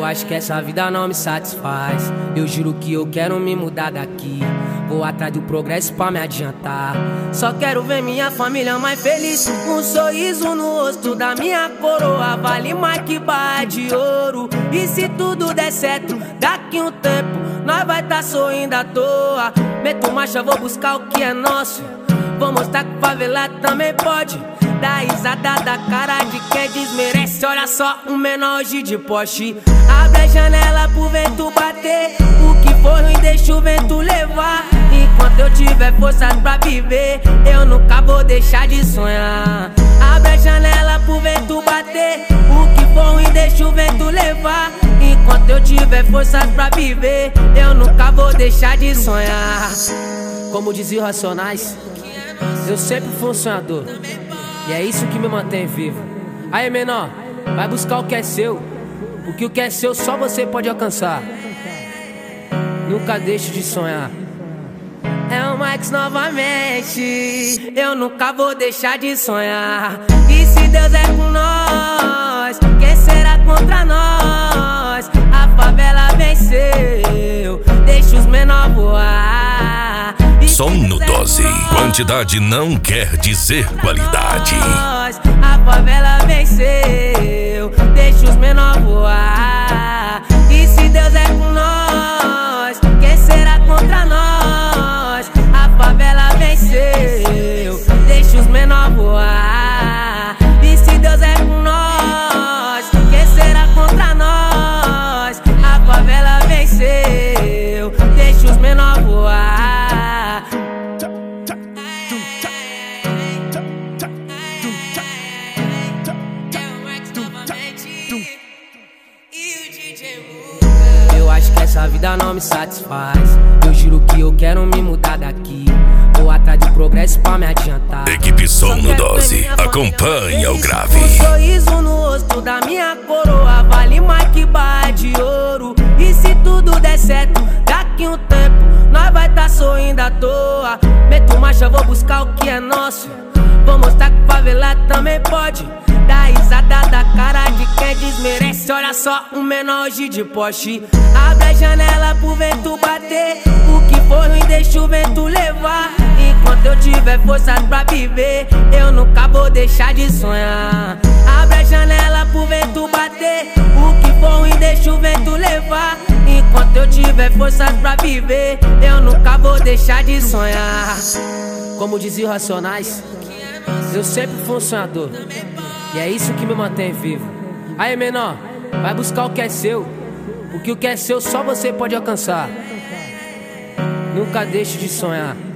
acho que essa vida não me satisfaz. Eu juro que eu quero me mudar daqui. Vou atrás do progresso pra me adiantar. Só quero ver minha família mais feliz. Um sorriso no rosto da minha coroa vale mais que barra de ouro. E se tudo der certo, daqui um tempo nós vai tá sorrindo à toa. Meto marcha, vou buscar o que é nosso. Vou mostrar que favelado também pode. Dá risada da cara de quem desmerece. Olha só, um menor hoje de Porsche. Abre a janela pro vento bater. O que for ruim deixa o vento levar. Enquanto eu tiver forças pra viver, eu nunca vou deixar de sonhar. Abre a janela pro vento bater. O que for ruim deixa o vento levar. Enquanto eu tiver forças pra viver, eu nunca vou deixar de sonhar. Como dizia os Racionais, eu sempre fui um sonhador. E é isso que me mantém vivo. Aí, menor, vai buscar o que é seu. Porque o que é seu só você pode alcançar. Nunca deixe de sonhar. É o Max novamente. Eu nunca vou deixar de sonhar. E se Deus é com nós, quem será contra nós? A favela venceu, deixa os menor voar. Som no Dose. Quantidade não quer dizer qualidade. A favela venceu, deixa os menor voar. E se Deus é com nós, quem será contra nós? A favela venceu, deixa os menor voar. E se Deus é com nós, quem será contra nós? A favela venceu, deixa os menor voar. Eu acho que essa vida não me satisfaz. Eu juro que eu quero me mudar daqui. Vou atrás do progresso pra me adiantar. Equipe Som no Dose, acompanha o grave. Um sorriso no rosto da minha coroa vale mais que barra de ouro. E se tudo der certo, daqui um tempo nós vai tá sorrindo à toa. Meto marcha, vou buscar o que é nosso. Vou mostrar que favelado também pode. Dá risada da cara de quem desmerece. Olha só, um menor hoje de Porsche. Abre a janela pro vento bater. O que for ruim deixa o vento levar. Enquanto eu tiver forças pra viver, eu nunca vou deixar de sonhar. Abre a janela pro vento bater. O que for ruim deixa o vento levar. Enquanto eu tiver forças pra viver, eu nunca vou deixar de sonhar. Como dizia os Racionais, eu sempre fui um sonhador. E é isso que me mantém vivo. Aí, menor, vai buscar o que é seu. Porque o que é seu só você pode alcançar. Nunca deixe de sonhar.